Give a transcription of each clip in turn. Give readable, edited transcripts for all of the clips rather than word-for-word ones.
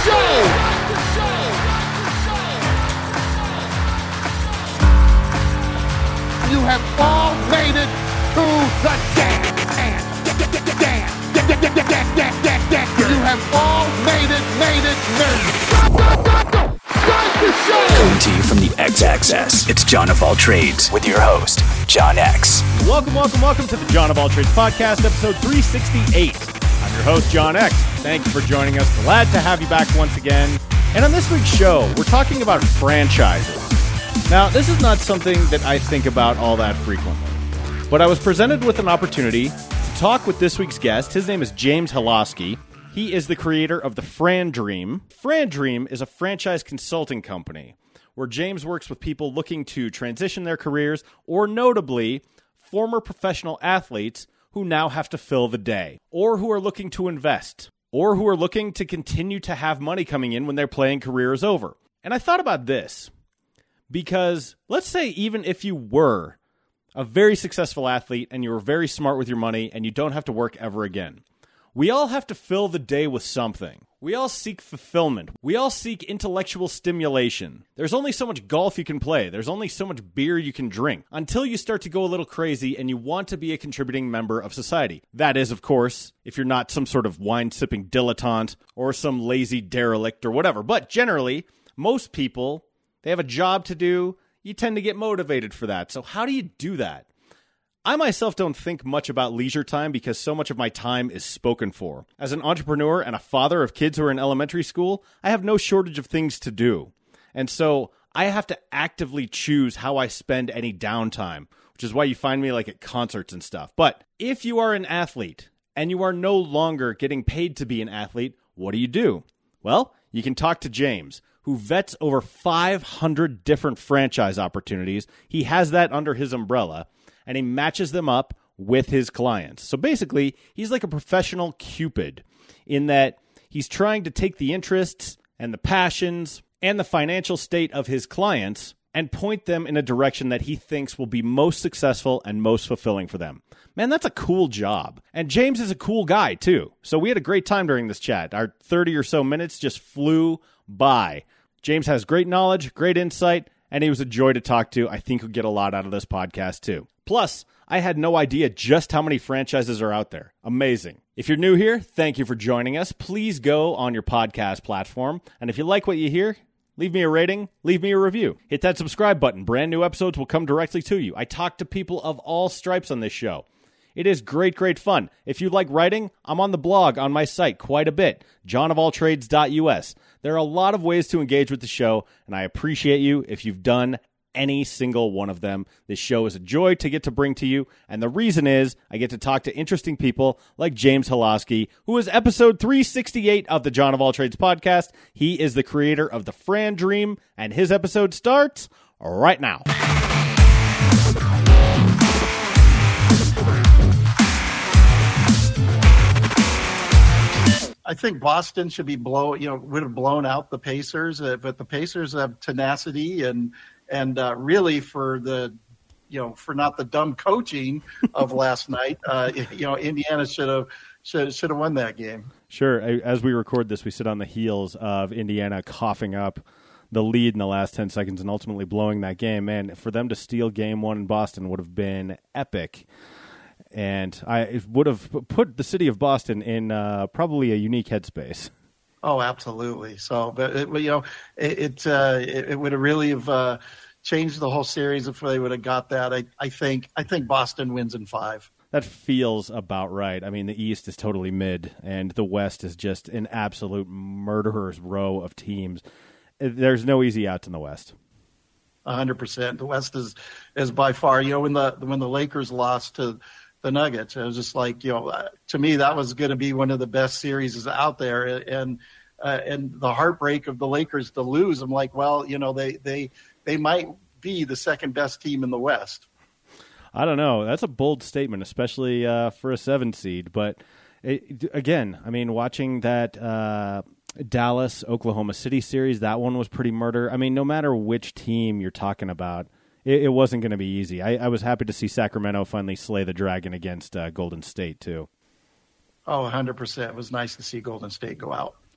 show. You have all made it to the dance. You have all made it. Start the show. Coming to you from the X-Axis, it's John of All Trades with your host, John X. Welcome to the John of All Trades podcast, episode 368. I'm your host, John X. Thank you for joining us. Glad to have you back once again. And on this week's show, we're talking about franchises. Now, this is not something that I think about all that frequently, but I was presented with an opportunity to talk with this week's guest. His name is James Halosky. He is the creator of the Fran Dream. Fran Dream is a franchise consulting company where James works with people looking to transition their careers, or notably, former professional athletes who now have to fill the day, or who are looking to invest, or who are looking to continue to have money coming in when their playing career is over. And I thought about this, because let's say even if you were a very successful athlete and you were very smart with your money and you don't have to work ever again, we all have to fill the day with something. We all seek fulfillment. We all seek intellectual stimulation. There's only so much golf you can play. There's only so much beer you can drink until you start to go a little crazy and you want to be a contributing member of society. That is, of course, if you're not some sort of wine-sipping dilettante or some lazy derelict or whatever. But generally, most people, they have a job to do. You tend to get motivated for that. So how do you do that? I myself don't think much about leisure time because so much of my time is spoken for. As an entrepreneur and a father of kids who are in elementary school, I have no shortage of things to do. And so I have to actively choose how I spend any downtime, which is why you find me like at concerts and stuff. But if you are an athlete and you are no longer getting paid to be an athlete, what do? Well, you can talk to James, who vets over 500 different franchise opportunities. He has that under his umbrella, and he matches them up with his clients. So basically, he's like a professional Cupid in that he's trying to take the interests and the passions and the financial state of his clients and point them in a direction that he thinks will be most successful and most fulfilling for them. Man, that's a cool job. And James is a cool guy, too. So we had a great time during this chat. Our 30 or so minutes just flew by. James has great knowledge, great insight, and he was a joy to talk to. I think you'll get a lot out of this podcast, too. Plus, I had no idea just how many franchises are out there. Amazing. If you're new here, thank you for joining us. Please go on your podcast platform. And if you like what you hear, leave me a rating, leave me a review. Hit that subscribe button. Brand new episodes will come directly to you. I talk to people of all stripes on this show. It is great fun. If you like writing, I'm on the blog on my site quite a bit, johnofalltrades.us. There are a lot of ways to engage with the show, and I appreciate you if you've done any single one of them. This show is a joy to get to bring to you, and the reason is I get to talk to interesting people like James Halosky, who is episode 368 of the John of All Trades podcast. He is the creator of the Fran Dream, and his episode starts right now. I think Boston should be would have blown out the Pacers, but the Pacers have tenacity and really for not the dumb coaching of last night, Indiana should have won that game. Sure. As we record this, we sit on the heels of Indiana coughing up the lead in the last 10 seconds and ultimately blowing that game. Man, for them to steal game one in Boston would have been epic. And it would have put the city of Boston in probably a unique headspace. Oh, absolutely. So, but it would have really have changed the whole series if they would have got that. I think Boston wins in 5. That feels about right. I mean, the East is totally mid, and the West is just an absolute murderer's row of teams. There's no easy outs in the West. 100%. The West is by far. When the Lakers lost to the Nuggets, it was just like, to me that was going to be one of the best series out there, and the heartbreak of the Lakers to lose. I'm like, well, they might be the second best team in the West. I don't know. That's a bold statement, especially for a 7 seed. But again, I mean, watching that Dallas Oklahoma City series, that one was pretty murder. I mean, no matter which team you're talking about, it wasn't going to be easy. I was happy to see Sacramento finally slay the dragon against Golden State, too. Oh, 100%. It was nice to see Golden State go out.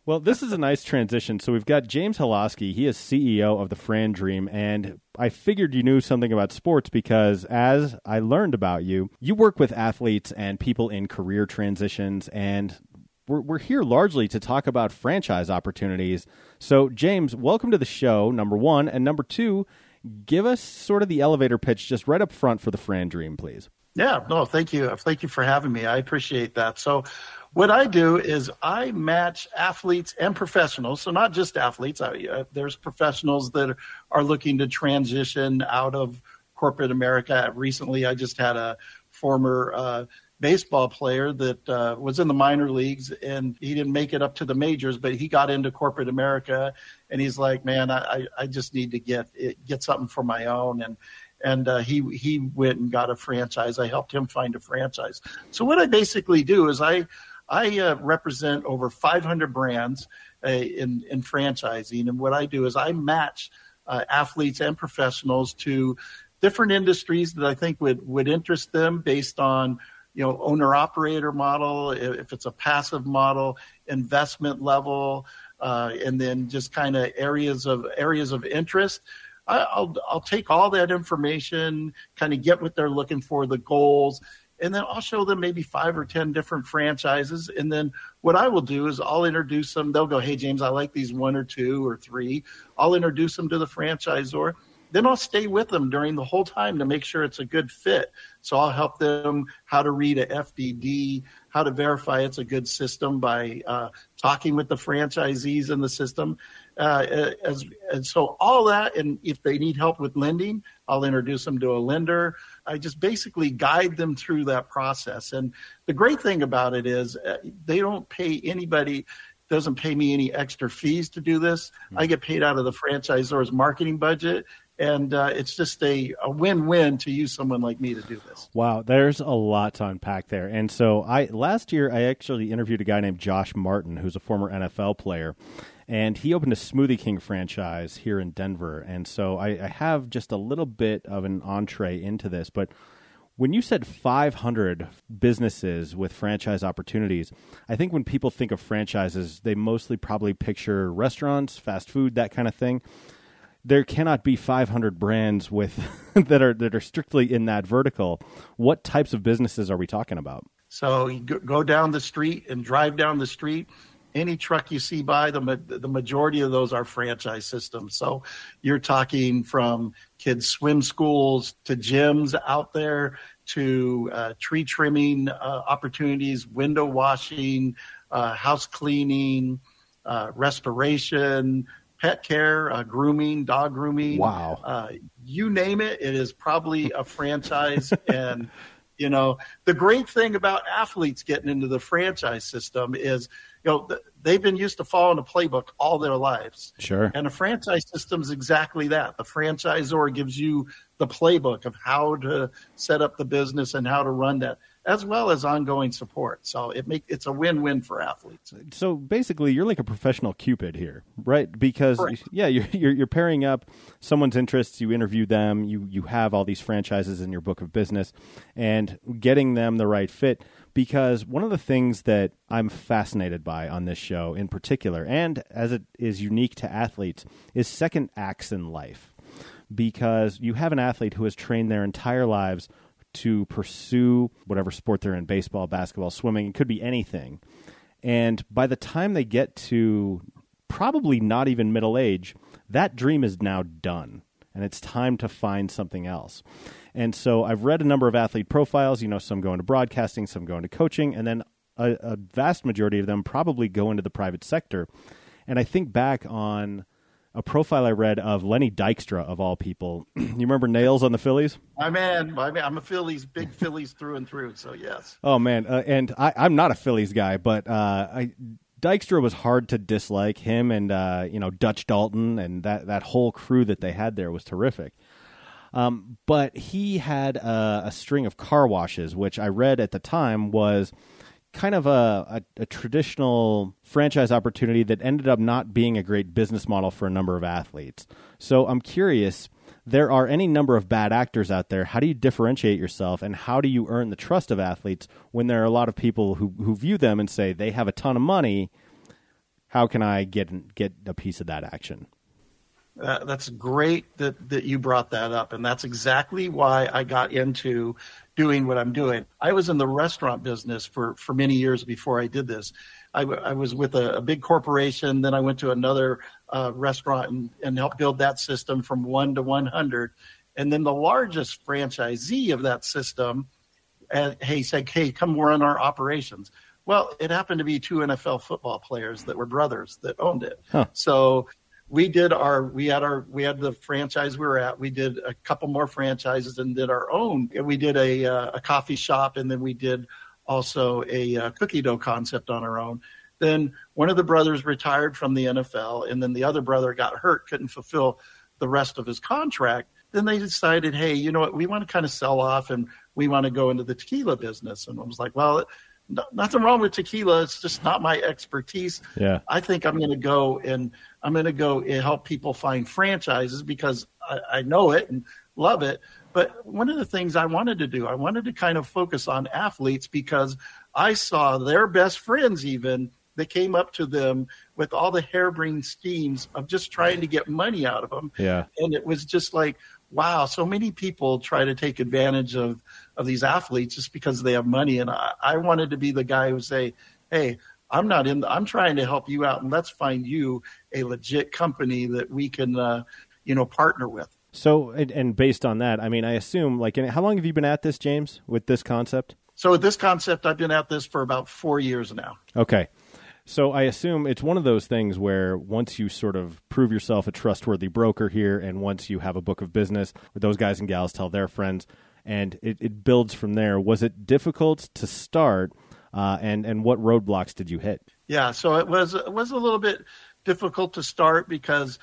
Well, this is a nice transition. So we've got James Holoski. He is CEO of the Fran Dream, and I figured you knew something about sports because as I learned about you, you work with athletes and people in career transitions, and we're here largely to talk about franchise opportunities. So, James, welcome to the show, number one. And number two, give us sort of the elevator pitch just right up front for the Fran Dream, please. Yeah, no, thank you. Thank you for having me. I appreciate that. So what I do is I match athletes and professionals. So not just athletes. There's professionals that are looking to transition out of corporate America. Recently, I just had a former baseball player that was in the minor leagues, and he didn't make it up to the majors, but he got into corporate America, and he's like, man, I just need to get something for my own. And he went and got a franchise. I helped him find a franchise. So what I basically do is I represent over 500 brands in franchising. And what I do is I match athletes and professionals to different industries that I think would interest them based on, owner-operator model, if it's a passive model, investment level, and then just kind of areas of interest. I'll take all that information, kind of get what they're looking for, the goals, and then I'll show them maybe 5 or 10 different franchises. And then what I will do is I'll introduce them. They'll go, hey, James, I like these 1 or 2 or 3. I'll introduce them to the franchisor. Then I'll stay with them during the whole time to make sure it's a good fit. So I'll help them how to read a FDD, how to verify it's a good system by talking with the franchisees in the system. And so all that, and if they need help with lending, I'll introduce them to a lender. I just basically guide them through that process. And the great thing about it is they don't pay anybody, doesn't pay me any extra fees to do this. I get paid out of the franchisor's marketing budget. And it's just a win-win to use someone like me to do this. Wow, there's a lot to unpack there. And so last year, I actually interviewed a guy named Josh Martin, who's a former NFL player. And he opened a Smoothie King franchise here in Denver. And so I have just a little bit of an entree into this. But when you said 500 businesses with franchise opportunities, I think when people think of franchises, they mostly probably picture restaurants, fast food, that kind of thing. There cannot be 500 brands with that are strictly in that vertical. What types of businesses are we talking about? So you go down the street and drive down the street. Any truck you see by, the majority of those are franchise systems. So you're talking from kids' swim schools to gyms out there to tree trimming opportunities, window washing, house cleaning, restoration, pet care, grooming, dog grooming. Wow. You name it, it is probably a franchise. And, the great thing about athletes getting into the franchise system is, they've been used to following a playbook all their lives. Sure. And a franchise system is exactly that. The franchisor gives you the playbook of how to set up the business and how to run that, as well as ongoing support. So it's a win-win for athletes. So basically, you're like a professional Cupid here, right? Because you're pairing up someone's interests. You interview them. You have all these franchises in your book of business, and getting them the right fit. Because one of the things that I'm fascinated by on this show in particular, and as it is unique to athletes, is second acts in life. Because you have an athlete who has trained their entire lives to pursue whatever sport they're in, baseball, basketball, swimming, it could be anything. And by the time they get to probably not even middle age, that dream is now done. And it's time to find something else. And so I've read a number of athlete profiles, some go into broadcasting, some go into coaching, and then a vast majority of them probably go into the private sector. And I think back on a profile I read of Lenny Dykstra, of all people. You remember Nails on the Phillies? I'm a Phillies, big Phillies through and through, so yes. Oh, man. And I'm not a Phillies guy, but Dykstra was hard to dislike. Him and, Dutch Dalton and that whole crew that they had there was terrific. But he had a string of car washes, which I read at the time was kind of a traditional franchise opportunity that ended up not being a great business model for a number of athletes. So I'm curious, there are any number of bad actors out there. How do you differentiate yourself, and how do you earn the trust of athletes when there are a lot of people who view them and say they have a ton of money? how can I get a piece of that action? That's great that you brought that up. And that's exactly why I got into doing what I'm doing. I was in the restaurant business for many years before I did this. I was with a big corporation. Then I went to another restaurant and helped build that system from 1 to 100. And then the largest franchisee of that system, said, hey, come run our operations. Well, it happened to be 2 NFL football players that were brothers that owned it. Huh. So we had the franchise we were at. We did a couple more franchises and did our own. We did a coffee shop, and then we did also a cookie dough concept on our own. Then one of the brothers retired from the NFL, and then the other brother got hurt, couldn't fulfill the rest of his contract. Then they decided, hey, you know what, we want to kind of sell off and we want to go into the tequila business. And I was like, well, nothing wrong with tequila. It's just not my expertise. Yeah. I think I'm going to go and help people find franchises because I know it and love it. But one of the things I wanted to do, I wanted to kind of focus on athletes because I saw their best friends even that came up to them with all the harebrained schemes of just trying to get money out of them. Yeah. And it was just like, wow, so many people try to take advantage of these athletes just because they have money. And I wanted to be the guy who say, hey, I'm trying to help you out, and let's find you a legit company that we can, partner with. So, and based on that, I mean, I assume, how long have you been at this, James, with this concept? So with this concept, I've been at this for about 4 years now. Okay. So I assume it's one of those things where once you sort of prove yourself a trustworthy broker here, and once you have a book of business where those guys and gals tell their friends, and it builds from there. Was it difficult to start, and what roadblocks did you hit? Yeah, so it was a little bit difficult to start because,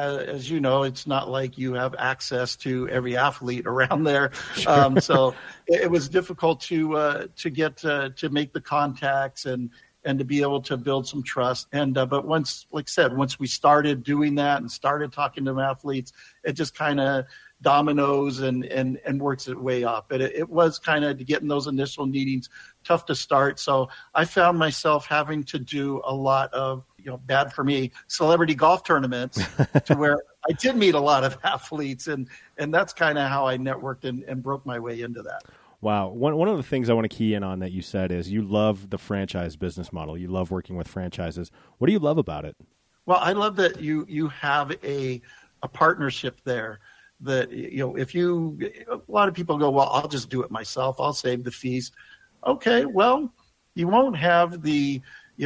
as you know, it's not like you have access to every athlete around there. Sure. So it was difficult to get to make the contacts and to be able to build some trust. And but once we started doing that and started talking to athletes, it just kind of dominoes and works its way up. But it was kind of getting those initial meetings tough to start. So I found myself having to do a lot of, bad for me, celebrity golf tournaments to where I did meet a lot of athletes. And that's kind of how I networked and broke my way into that. Wow. One of the things I want to key in on that you said is you love the franchise business model. You love working with franchises. What do you love about it? Well, I love that you have a partnership there that, a lot of people go, well, I'll just do it myself. I'll save the fees. Okay. Well, you won't have the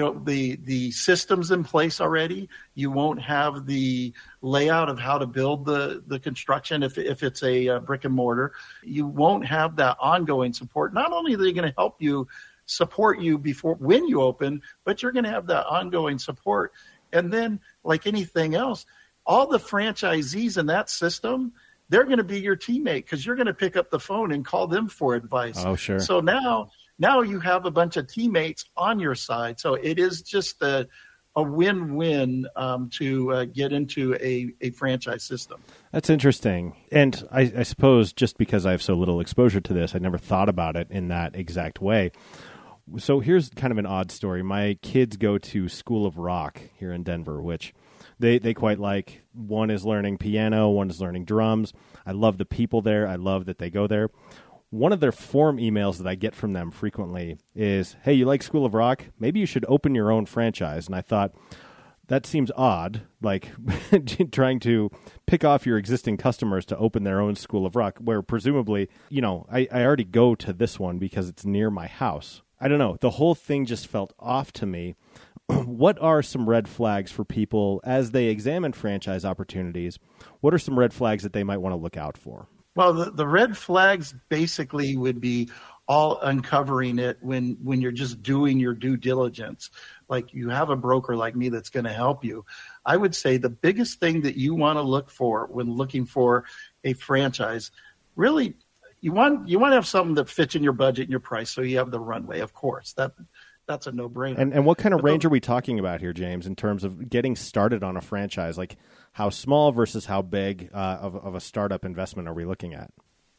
systems in place already. You won't have the layout of how to build the construction if it's a brick and mortar. You won't have that ongoing support. Not only are they going to support you when you open, but you're going to have that ongoing support. And then, like anything else, all the franchisees in that system, they're going to be your teammate because you're going to pick up the phone and call them for advice. Oh, sure. So now you have a bunch of teammates on your side. So it is just a win-win to get into a franchise system. That's interesting. And I suppose just because I have so little exposure to this, I never thought about it in that exact way. So here's kind of an odd story. My kids go to School of Rock here in Denver, which they quite like. One is learning piano, one is learning drums. I love the people there. I love that they go there. One of their form emails that I get from them frequently is, hey, you like School of Rock? Maybe you should open your own franchise. And I thought, that seems odd, like trying to pick off your existing customers to open their own School of Rock, where presumably, I already go to this one because it's near my house. I don't know. The whole thing just felt off to me. What are some red flags for people as they examine franchise opportunities? What are some red flags that they might want to look out for? Well, the red flags basically would be all uncovering it when you're just doing your due diligence. Like you have a broker like me that's going to help you. I would say the biggest thing that you want to look for when looking for a franchise, really, you want to have something that fits in your budget and your price, so you have the runway. Of course, that's a no-brainer. And what kind of range are we talking about here, James, in terms of getting started on a franchise? Like how small versus how big of a startup investment are we looking at?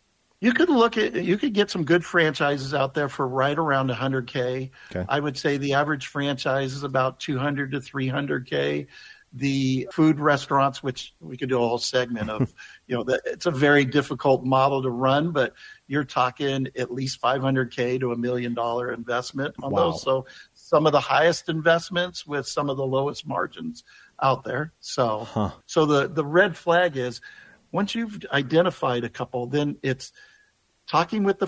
You could get some good franchises out there for right around 100K. Okay. I would say the average franchise is about 200 to 300K. The food restaurants, which we could do a whole segment of, it's a very difficult model to run, but you're talking at least 500K to $1 million investment on Wow. those. So some of the highest investments with some of the lowest margins out there. So, so the red flag is once you've identified a couple, then it's talking with the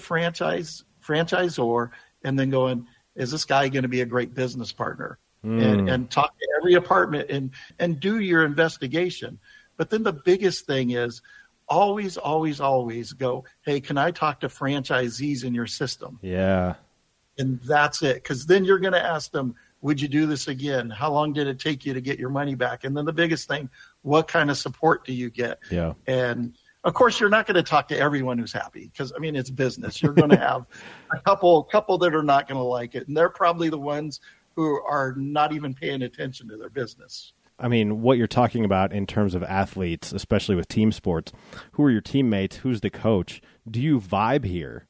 franchisor and then going, is this guy going to be a great business partner? And talk to every apartment and do your investigation. But then the biggest thing is always, always, always go, hey, can I talk to franchisees in your system? Yeah. And that's it. Because then you're going to ask them, would you do this again? How long did it take you to get your money back? And then the biggest thing, what kind of support do you get? Yeah. And of course, you're not going to talk to everyone who's happy because, it's business. You're going to have a couple that are not going to like it. And they're probably the ones who are not even paying attention to their business. I mean, what you're talking about in terms of athletes, especially with team sports, who are your teammates? Who's the coach? Do you vibe here?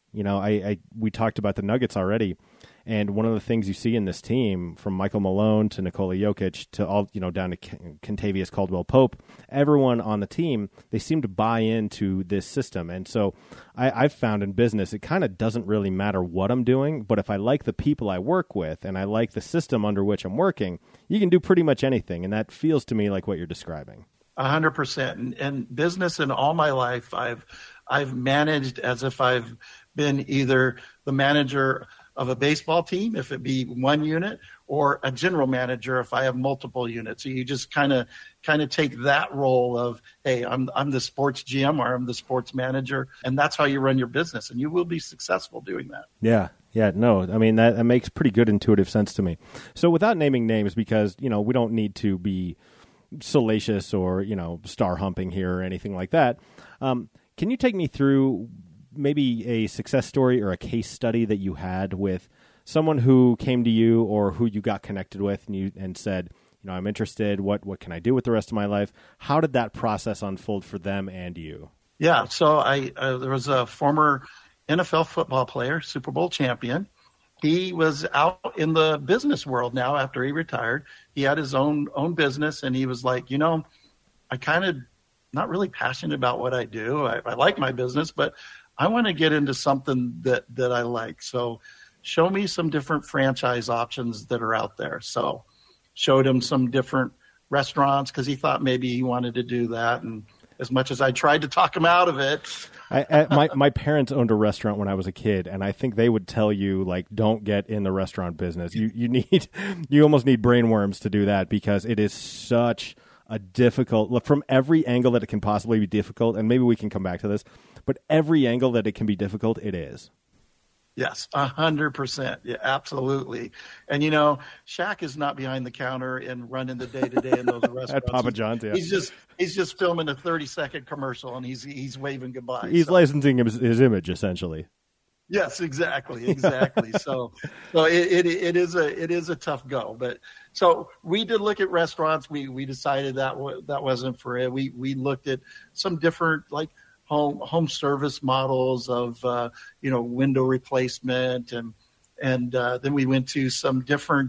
We talked about the Nuggets already. And one of the things you see in this team, from Michael Malone to Nikola Jokic to all, down to Kentavious Caldwell-Pope, everyone on the team, they seem to buy into this system. And so I've found in business, it kind of doesn't really matter what I'm doing, but if I like the people I work with and I like the system under which I'm working, you can do pretty much anything. And that feels to me like what you're describing. 100%. And business in all my life, I've managed as if I've been either the manager of a baseball team, if it be one unit, or a general manager if I have multiple units. So you just kind of take that role of, hey, I'm the sports GM or I'm the sports manager, and that's how you run your business, and you will be successful doing that. Yeah. No, I mean, that makes pretty good intuitive sense to me. So without naming names, because, we don't need to be salacious or, star humping here or anything like that, can you take me through maybe a success story or a case study that you had with someone who came to you or who you got connected with and said, I'm interested, what can I do with the rest of my life? How did that process unfold for them and you? Yeah, so there was a former NFL football player, Super Bowl champion. He was out in the business world now after he retired. He had his own business, and he was like, I kind of not really passionate about what I do. I like my business, but I want to get into something that I like. So show me some different franchise options that are out there. So showed him some different restaurants because he thought maybe he wanted to do that. And as much as I tried to talk him out of it. My parents owned a restaurant when I was a kid, and I think they would tell you, like, don't get in the restaurant business. You almost need brainworms to do that because it is such a difficult, look, from every angle that it can possibly be difficult, and maybe we can come back to this, but every angle that it can be difficult, it is. Yes, 100%. Yeah, absolutely. And, Shaq is not behind the counter and running the day-to-day in those restaurants. At Papa John's, yeah. He's just filming a 30-second commercial, and he's waving goodbye. He's licensing his image, essentially. Yes, exactly. So it is a tough go. But so we did look at restaurants. We decided that wasn't for it. We looked at some different home service models of window replacement and then we went to some different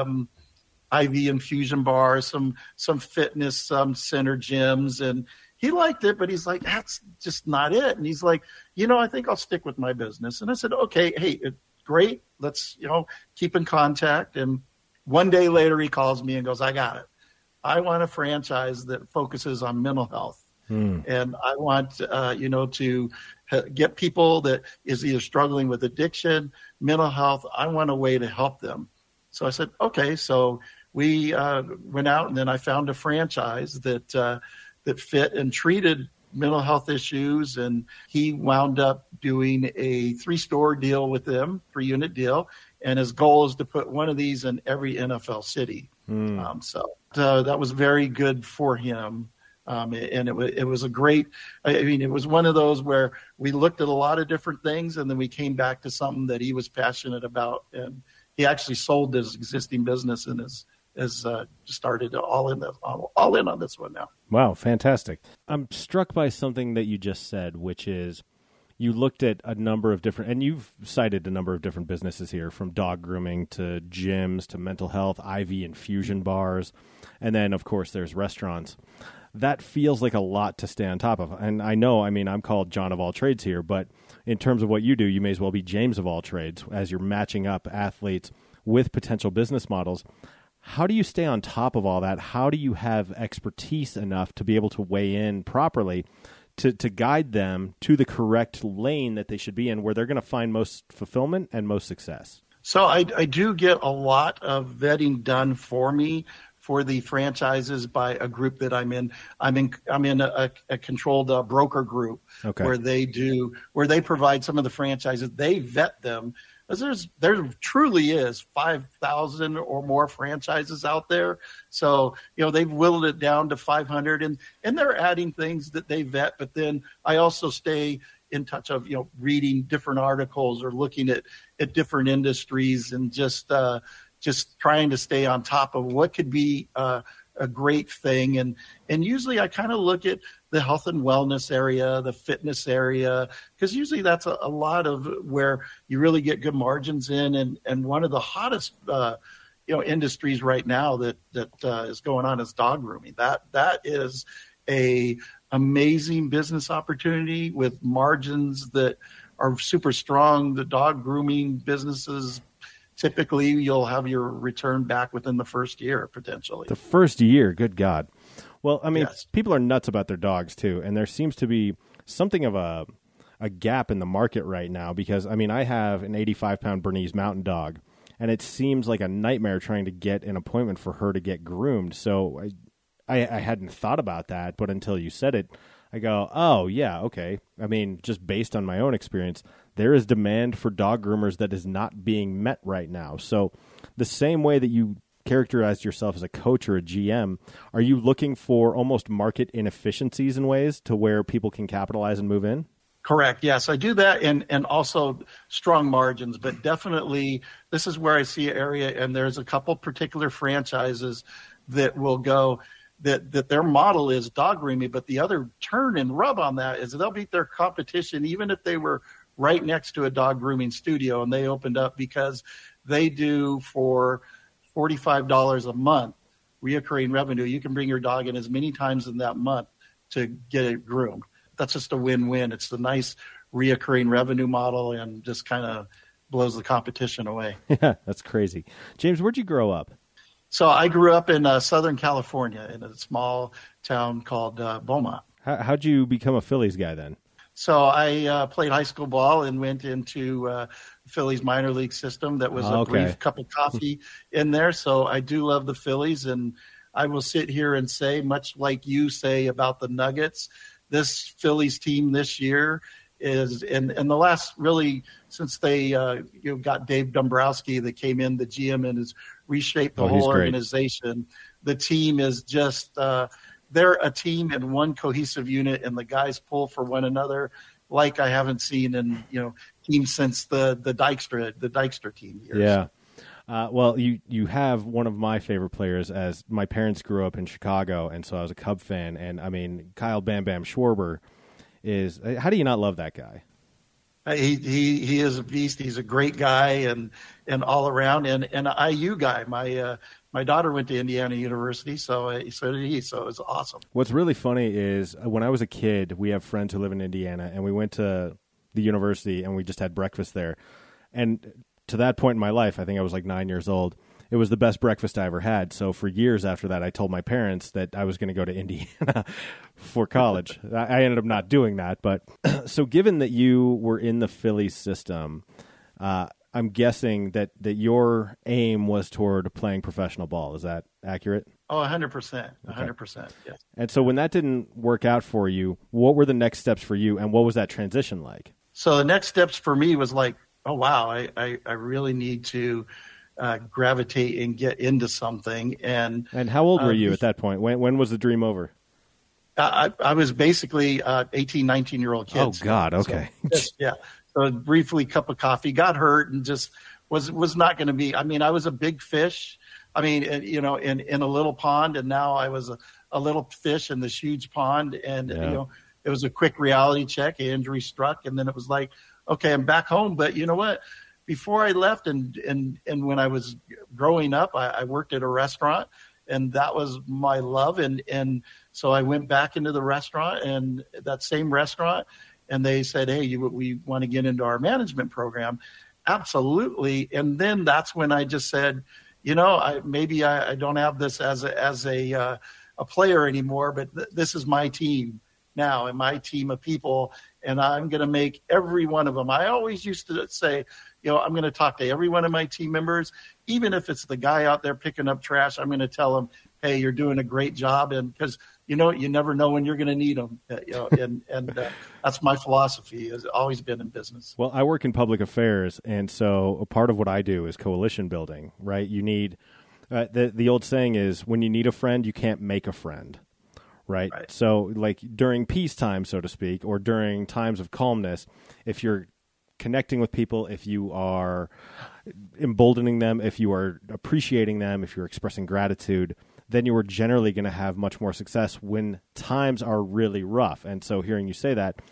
IV infusion bars, some fitness, some center gyms, and he liked it, but he's like, that's just not it. And he's like, I think I'll stick with my business. And I said, okay, hey, great. Let's, keep in contact. And one day later he calls me and goes, I got it. I want a franchise that focuses on mental health. And I want, to get people that is either struggling with addiction, mental health. I want a way to help them. So I said, okay. So we went out, and then I found a franchise that fit and treated mental health issues. And he wound up doing a 3-store deal with them, 3-unit deal. And his goal is to put one of these in every NFL city. So that was very good for him. And it was a great, it was one of those where we looked at a lot of different things, and then we came back to something that he was passionate about. And he actually sold his existing business and has started all in on this one now. Wow, fantastic. I'm struck by something that you just said, which is you looked at a number of different, and you've cited a number of different businesses here, from dog grooming to gyms to mental health, IV infusion bars, and then, of course, there's restaurants. That feels like a lot to stay on top of. And I know, I'm called John of all trades here, but in terms of what you do, you may as well be James of all trades as you're matching up athletes with potential business models. How do you stay on top of all that? How do you have expertise enough to be able to weigh in properly to guide them to the correct lane that they should be in, where they're going to find most fulfillment and most success? So I do get a lot of vetting done for me for the franchises by a group that I'm in. I'm in a controlled broker group, okay, where they provide some of the franchises. They vet them. There truly is 5,000 or more franchises out there. So, they've whittled it down to 500 and they're adding things that they vet. But then I also stay in touch of, reading different articles or looking at different industries and just trying to stay on top of what could be a great thing. And usually I kind of look at the health and wellness area, the fitness area, because usually that's a lot of where you really get good margins in. And one of the hottest, industries right now that is going on is dog grooming. That is a amazing business opportunity with margins that are super strong. The dog grooming businesses, typically you'll have your return back within the first year, potentially. The first year, good God. Well, Yes. People are nuts about their dogs too, and there seems to be something of a gap in the market right now because, I have an 85-pound Bernese Mountain Dog, and it seems like a nightmare trying to get an appointment for her to get groomed. So I hadn't thought about that, but until you said it, I go, oh, yeah, okay. Just based on my own experience, there is demand for dog groomers that is not being met right now. So the same way that you characterized yourself as a coach or a GM, are you looking for almost market inefficiencies in ways to where people can capitalize and move in? Correct. Yes, I do that, and also strong margins. But definitely, this is where I see an area, and there's a couple particular franchises that will go that their model is dog grooming, but the other turn and rub on that is they'll beat their competition even if they were right next to a dog grooming studio and they opened up, because they do for $45 a month reoccurring revenue. You can bring your dog in as many times in that month to get it groomed. That's just a win-win. It's the nice reoccurring revenue model and just kind of blows the competition away. Yeah, that's crazy. James, where'd you grow up? So I grew up in Southern California in a small town called Beaumont. How'd you become a Phillies guy then? So I played high school ball and went into Phillies minor league system. That was a brief cup of coffee in there. So I do love the Phillies, and I will sit here and say, much like you say about the Nuggets, this Phillies team this year is, in the last, really, since they got Dave Dombrowski that came in, the GM, and has reshaped the whole organization. The team is just they're a team and one cohesive unit, and the guys pull for one another like I haven't seen in teams since the Dykstra team years. Yeah. Well, you have one of my favorite players, as my parents grew up in Chicago, and so I was a Cub fan. And Kyle Bam Bam Schwarber is. How do you not love that guy? He is a beast. He's a great guy and all around, and an IU guy. My daughter went to Indiana University, so did he. So it was awesome. What's really funny is when I was a kid, we have friends who live in Indiana, and we went to the university and we just had breakfast there. And to that point in my life, I think I was like 9 years old, it was the best breakfast I ever had. So for years after that, I told my parents that I was going to go to Indiana for college. I ended up not doing that. But so given that you were in the Phillies system, I'm guessing that your aim was toward playing professional ball. Is that accurate? Oh, 100%. 100%, yes. And so when that didn't work out for you, what were the next steps for you, and what was that transition like? So the next steps for me was like, oh, wow, I really need to gravitate and get into something. And how old were you at that point? When was the dream over? I was basically 18, 19-year-old kids. Oh, God, okay. So, yeah. So briefly, cup of coffee, got hurt, and just was not going to be. I was a big fish. In a little pond, and now I was a little fish in this huge pond, and it was a quick reality check. Injury struck, and then it was like, okay, I'm back home. But you know what? Before I left, and when I was growing up, I worked at a restaurant, and that was my love. And so I went back into the restaurant, and that same restaurant, and they said, hey, we want to get into our management program. Absolutely. And then that's when I just said, you know, I don't have this as a player anymore, but this is my team now, and my team of people, and I'm going to make every one of them. I always used to say, you know, I'm going to talk to every one of my team members, even if it's the guy out there picking up trash. I'm going to tell him, hey, you're doing a great job, and because you know, you never know when you're going to need them. You know, and that's my philosophy. Has always been in business. Well, I work in public affairs, and so a part of what I do is coalition building. Right? You need the old saying is, when you need a friend, you can't make a friend. Right? So, like during peacetime, so to speak, or during times of calmness, if you're connecting with people, if you are emboldening them, if you are appreciating them, if you're expressing gratitude, then you are generally going to have much more success when times are really rough. And so hearing you say that,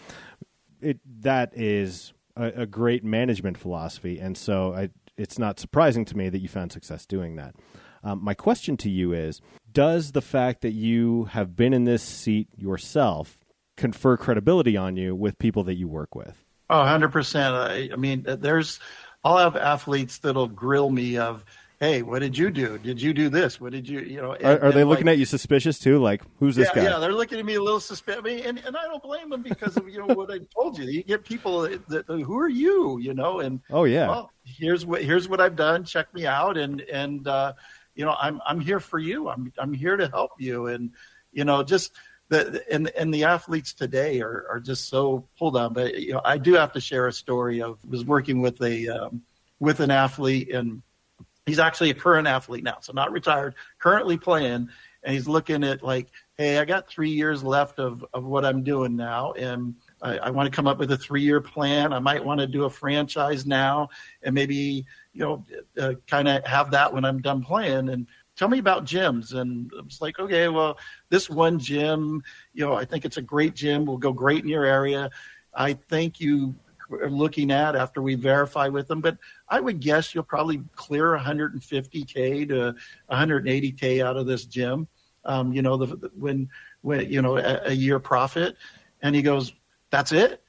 that is a great management philosophy. And so it's not surprising to me that you found success doing that. My question to you is, does the fact that you have been in this seat yourself confer credibility on you with people that you work with? Oh, 100%. I mean, I'll have athletes that'll grill me of, hey, what did you do? Did you do this? What did you, you know? Are they looking at you suspicious too? Like, who's this guy? Yeah, they're looking at me a little suspicious. I mean, and I don't blame them because of, you know, what I told you. You get people that who are you, you know? And oh yeah, well, here's what I've done. Check me out, and you know, I'm here for you. I'm here to help you, and you know, just the athletes today are just so. Hold on, but you know, I do have to share a story of was working with an athlete, and he's actually a current athlete now, so not retired, currently playing, and he's looking at like, hey, I got 3 years left of what I'm doing now, and I want to come up with a 3-year plan. I might want to do a franchise now, and maybe, you know, kind of have that when I'm done playing. And tell me about gyms. And I was like, okay, well, this one gym, you know, I think it's a great gym. Will go great in your area. I think you are looking at after we verify with them, but I would guess you'll probably clear $150K to $180K out of this gym. You know, when you know, a year profit. And he goes, that's it.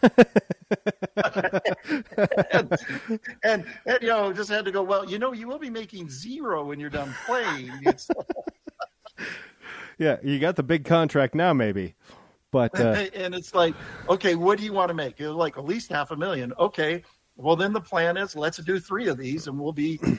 and you know, just had to go, well, you know, you will be making zero when you're done playing. Yeah, you got the big contract now, maybe. But and it's like, okay, what do you want to make? It was like at least $500,000. Okay, well then the plan is let's do 3 of these, and we'll be at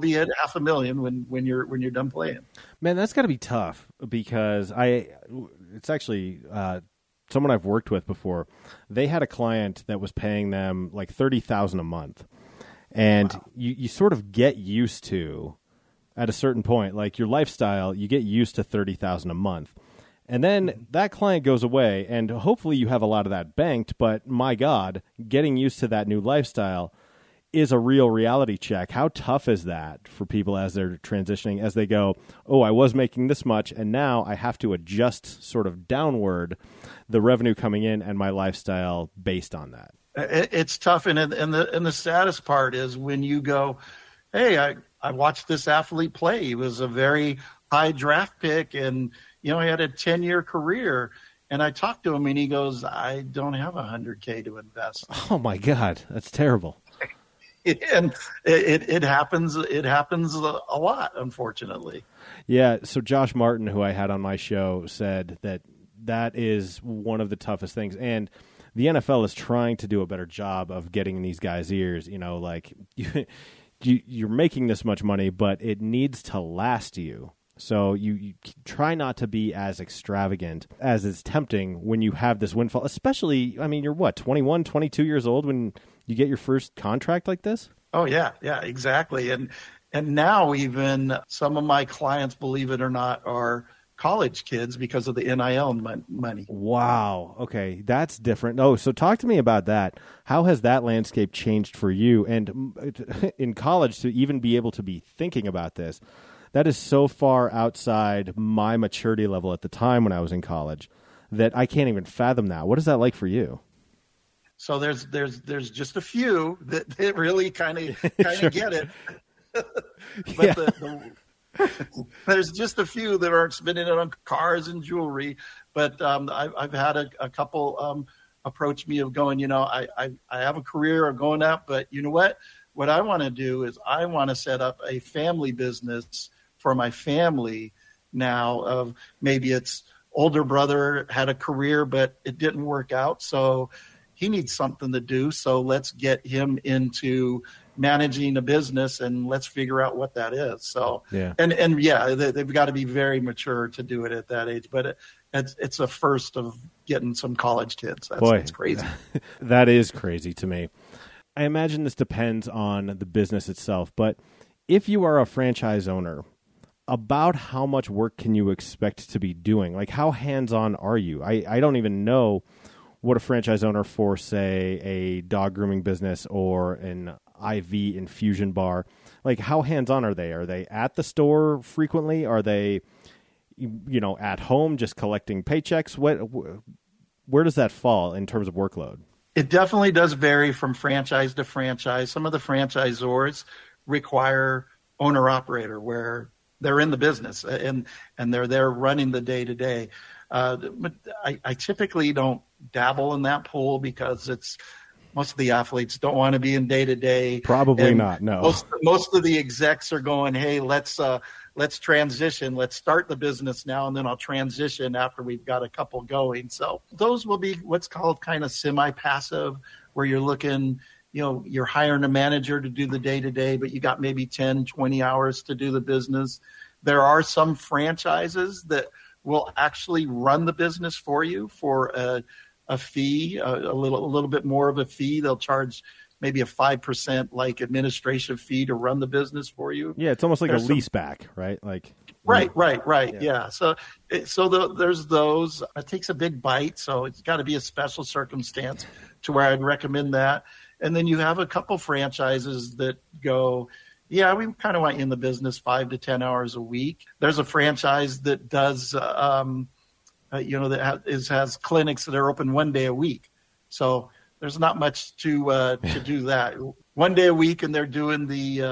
$500,000 when you're done playing. Man, that's got to be tough because it's actually someone I've worked with before. They had a client that was paying them like $30,000 a month, and wow. you sort of get used to at a certain point, like your lifestyle, you get used to $30,000 a month. And then that client goes away, and hopefully you have a lot of that banked, but my God, getting used to that new lifestyle is a real reality check. How tough is that for people as they're transitioning, as they go, oh, I was making this much, and now I have to adjust sort of downward the revenue coming in and my lifestyle based on that? It's tough, and the saddest part is when you go, hey, I watched this athlete play. He was a very high draft pick, and you know, he had a 10-year career, and I talked to him, and he goes, I don't have $100K to invest. Oh my God, that's terrible. And it happens. It happens a lot, unfortunately. Yeah. So Josh Martin, who I had on my show, said that is one of the toughest things, and the NFL is trying to do a better job of getting in these guys' ears. You know, like you're making this much money, but it needs to last you. So you try not to be as extravagant as is tempting when you have this windfall, especially, I mean, you're what, 21, 22 years old when you get your first contract like this? Oh, yeah, exactly. And now even some of my clients, believe it or not, are college kids because of the NIL money. Wow. Okay, that's different. Oh, so talk to me about that. How has that landscape changed for you? And in college, to even be able to be thinking about this, that is so far outside my maturity level at the time when I was in college that I can't even fathom that. What is that like for you? So there's just a few that really kind of Sure. get it. But Yeah. there's just a few that aren't spending it on cars and jewelry. But I've had a couple approach me of going, I have a career of going out, but you know what? What I want to do is I want to set up a family business for my family now. Of maybe it's older brother had a career, but it didn't work out. So he needs something to do. So let's get him into managing a business and let's figure out what that is. So, yeah. And yeah, they've got to be very mature to do it at that age, but it's a first of getting some college kids. It's crazy. That is crazy to me. I imagine this depends on the business itself, but if you are a franchise owner, about how much work can you expect to be doing? Like, how hands-on are you? I don't even know what a franchise owner for, say, a dog grooming business or an IV infusion bar, like how hands-on are they? Are they at the store frequently? Are they, at home just collecting paychecks? Where does that fall in terms of workload? It definitely does vary from franchise to franchise. Some of the franchisors require owner-operator where they're in the business and they're there running the day-to-day. But I typically don't dabble in that pool because most of the athletes don't want to be in day-to-day. Probably not, no. Most of the execs are going, hey, let's transition. Let's start the business now, and then I'll transition after we've got a couple going. So those will be what's called kind of semi-passive, where you're looking, you're hiring a manager to do the day-to-day, but you got maybe 10, 20 hours to do the business. There are some franchises that will actually run the business for you for a fee, a little bit more of a fee. They'll charge maybe a 5% like administration fee to run the business for you. Yeah, it's almost like a lease back, right? Like right. Yeah. So there's those. It takes a big bite, so it's got to be a special circumstance to where I'd recommend that. And then you have a couple franchises that go, yeah, we kind of want you in the business 5 to 10 hours a week. There's a franchise that does, has clinics that are open 1 day a week. So there's not much to do that. 1 day a week, and they're doing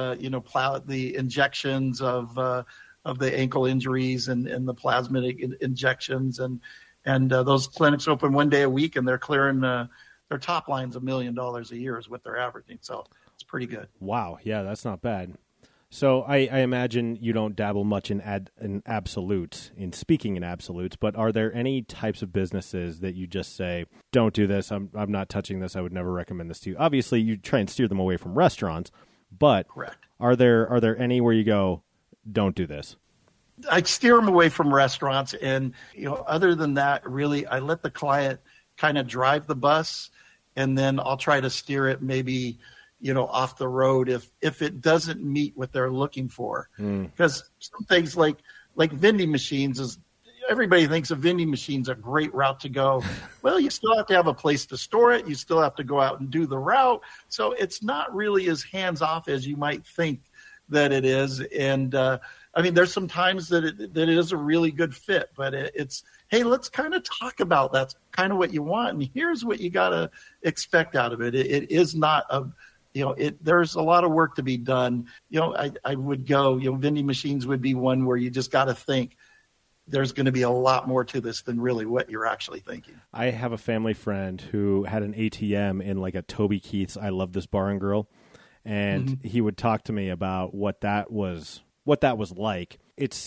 the injections of the ankle injuries and the plasmatic injections, and those clinics open 1 day a week, and they're clearing their top line's $1 million a year is what they're averaging. So it's pretty good. Wow. Yeah, that's not bad. So I imagine you don't dabble much in absolutes, in speaking in absolutes, but are there any types of businesses that you just say, don't do this, I'm not touching this, I would never recommend this to you? Obviously, you try and steer them away from restaurants, but correct. Are there any where you go, don't do this? I steer them away from restaurants, and other than that, really, I let the client kind of drive the bus, and then I'll try to steer it maybe off the road if it doesn't meet what they're looking for. Because some things like vending machines is, everybody thinks a vending machine's a great route to go. Well, you still have to have a place to store it. You still have to go out and do the route. So it's not really as hands off as you might think that it is. And there's some times that it is a really good fit, but it's, hey, let's kind of talk about that's kind of what you want, and here's what you got to expect out of it. It is not a there's a lot of work to be done. I would go, vending machines would be one where you just got to think there's going to be a lot more to this than really what you're actually thinking. I have a family friend who had an ATM in like a Toby Keith's I Love This Bar and Grill, and he would talk to me about what that was like. Sure,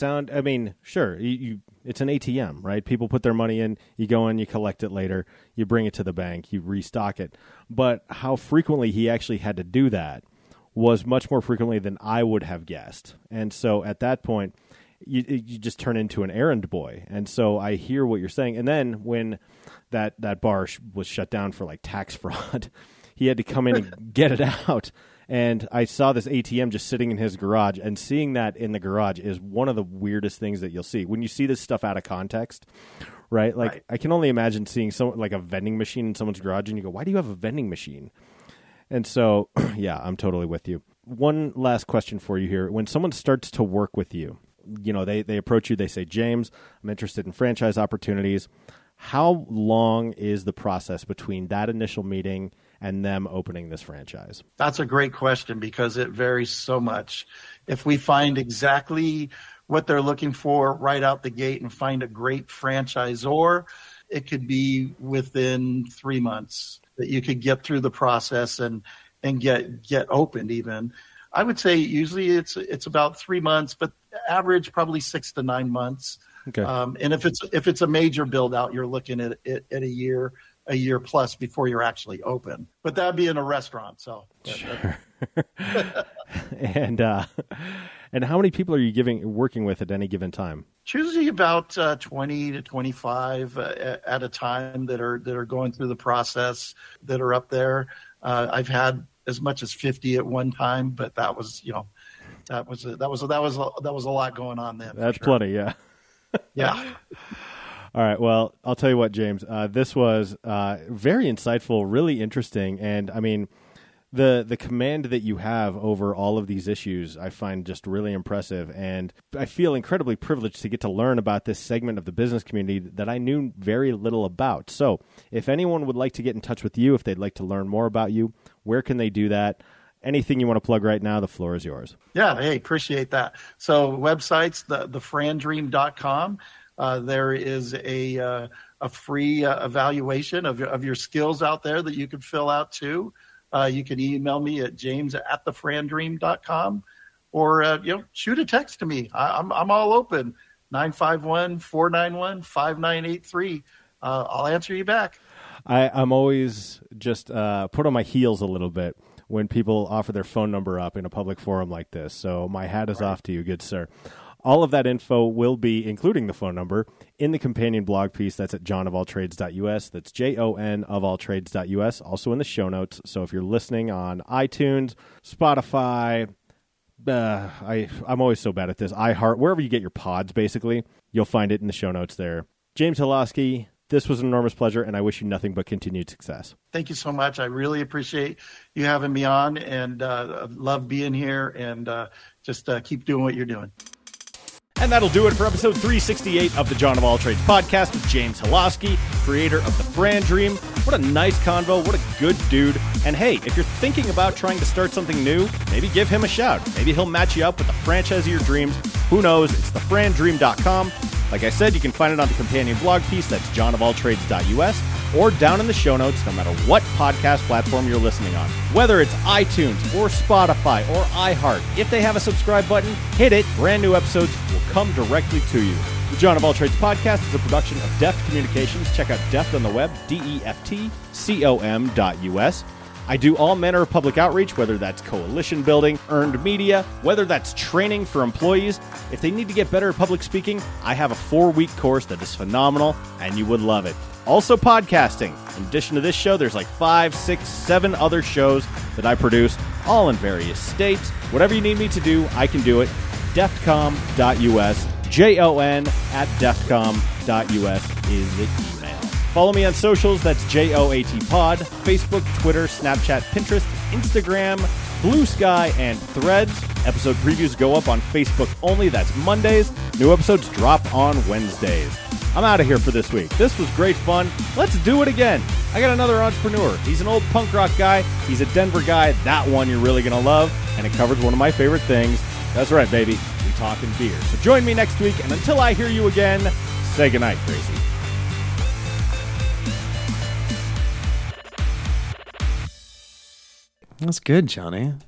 it's an ATM, right? People put their money in, you go in, you collect it later, you bring it to the bank, you restock it. But how frequently he actually had to do that was much more frequently than I would have guessed. And so at that point, you just turn into an errand boy. And so I hear what you're saying. And then when that bar was shut down for like tax fraud, he had to come in and get it out. And I saw this ATM just sitting in his garage, and seeing that in the garage is one of the weirdest things that you'll see. When you see this stuff out of context, right? Like, right. I can only imagine seeing like a vending machine in someone's garage, and you go, why do you have a vending machine? And so, yeah, I'm totally with you. One last question for you here. When someone starts to work with you, they approach you, they say, James, I'm interested in franchise opportunities. How long is the process between that initial meeting and them opening this franchise? That's a great question because it varies so much. If we find exactly what they're looking for right out the gate and find a great franchisor, it could be within 3 months that you could get through the process and get opened even. I would say usually it's about 3 months, but average probably 6 to 9 months. Okay. And if it's a major build out, you're looking at a year plus before you're actually open. But that'd be in a restaurant. So sure. And how many people are you working with at any given time? It's usually about 20 to 25 at a time that are going through the process that are up there. I've had as much as 50 at one time, but that was a lot going on then. That's plenty, yeah. Yeah. All right. Well, I'll tell you what, James. This was very insightful, really interesting, and I mean, the command that you have over all of these issues, I find just really impressive, and I feel incredibly privileged to get to learn about this segment of the business community that I knew very little about. So, if anyone would like to get in touch with you, if they'd like to learn more about you, where can they do that? Anything you want to plug right now, the floor is yours. Yeah, hey, appreciate that. So, websites, thefrandream.com. There is a free evaluation of your skills out there that you can fill out too. You can email me at james@thefrandream.com or shoot a text to me. I'm all open. 951-491-5983. I'll answer you back. I'm always just put on my heels a little bit when people offer their phone number up in a public forum like this. So my hat is off to you, good sir. All of that info will be, including the phone number, in the companion blog piece. That's at jonofalltrades.us. That's jonofalltrades.us. Also in the show notes. So if you're listening on iTunes, Spotify, I'm always so bad at this, iHeart, wherever you get your pods, basically, you'll find it in the show notes there. James Hiloski, this was an enormous pleasure, and I wish you nothing but continued success. Thank you so much. I really appreciate you having me on, and love being here, and just keep doing what you're doing. And that'll do it for episode 368 of the John of All Trades podcast with James Hiloski, creator of The Fran Dream. What a nice convo. What a good dude. And hey, if you're thinking about trying to start something new, maybe give him a shout. Maybe he'll match you up with the franchise of your dreams. Who knows? It's thefrandream.com. Like I said, you can find it on the companion blog piece. That's jonofalltrades.us or down in the show notes, no matter what podcast platform you're listening on. Whether it's iTunes or Spotify or iHeart, if they have a subscribe button, hit it. Brand new episodes will come directly to you. The John of All Trades podcast is a production of Deft Communications. Check out Deft on the web, DEFTCOM.us. I do all manner of public outreach, whether that's coalition building, earned media, whether that's training for employees. If they need to get better at public speaking, I have a 4-week course that is phenomenal, and you would love it. Also podcasting. In addition to this show, there's like 5, 6, 7 other shows that I produce, all in various states. Whatever you need me to do, I can do it. Deftcom.us, JON@deftcom.us is the email. Follow me on socials, that's JOATpod, Facebook, Twitter, Snapchat, Pinterest, Instagram, Blue Sky, and Threads. Episode previews go up on Facebook only, that's Mondays. New episodes drop on Wednesdays. I'm out of here for this week. This was great fun. Let's do it again. I got another entrepreneur. He's an old punk rock guy. He's a Denver guy. That one you're really going to love, and it covers one of my favorite things. That's right, baby. We talking beer. So join me next week, and until I hear you again, say goodnight, Gracie. That's good, Johnny.